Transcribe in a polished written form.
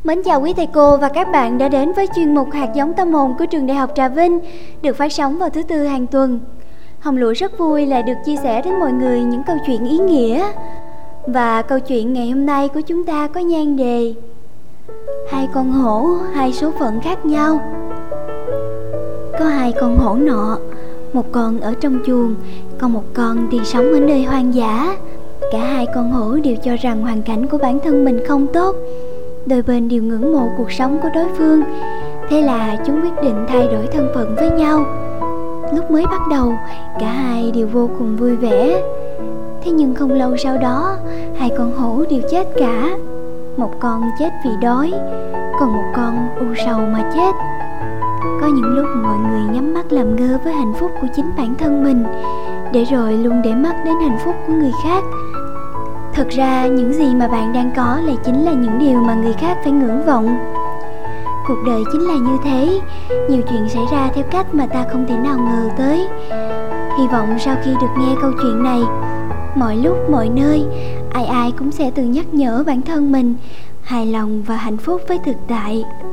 Mến chào quý thầy cô và các bạn đã đến với chuyên mục Hạt giống tâm hồn của trường Đại học Trà Vinh, được phát sóng vào thứ Tư hàng tuần. Hồng Lụa rất vui lại được chia sẻ đến mọi người những câu chuyện ý nghĩa. Và câu chuyện ngày hôm nay của chúng ta có nhan đề Hai con hổ, hai số phận khác nhau. Có hai con hổ nọ, một con ở trong chuồng, còn một con thì sống ở nơi hoang dã. Cả hai con hổ đều cho rằng hoàn cảnh của bản thân mình không tốt. Đôi bên đều ngưỡng mộ cuộc sống của đối phương. Thế là chúng quyết định thay đổi thân phận với nhau. Lúc mới bắt đầu, cả hai đều vô cùng vui vẻ. Thế nhưng không lâu sau đó, hai con hổ đều chết cả. Một con chết vì đói, còn một con u sầu mà chết. Có những lúc mọi người nhắm mắt làm ngơ với hạnh phúc của chính bản thân mình, để rồi luôn để mắt đến hạnh phúc của người khác. Thật ra những gì mà bạn đang có lại chính là những điều mà người khác phải ngưỡng vọng. Cuộc đời chính là như thế, nhiều chuyện xảy ra theo cách mà ta không thể nào ngờ tới. Hy vọng sau khi được nghe câu chuyện này, mọi lúc mọi nơi, ai ai cũng sẽ tự nhắc nhở bản thân mình hài lòng và hạnh phúc với thực tại.